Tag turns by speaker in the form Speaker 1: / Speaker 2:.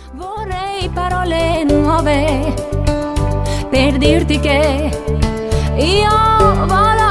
Speaker 1: Vorrei parole nuove per dirti che io voglio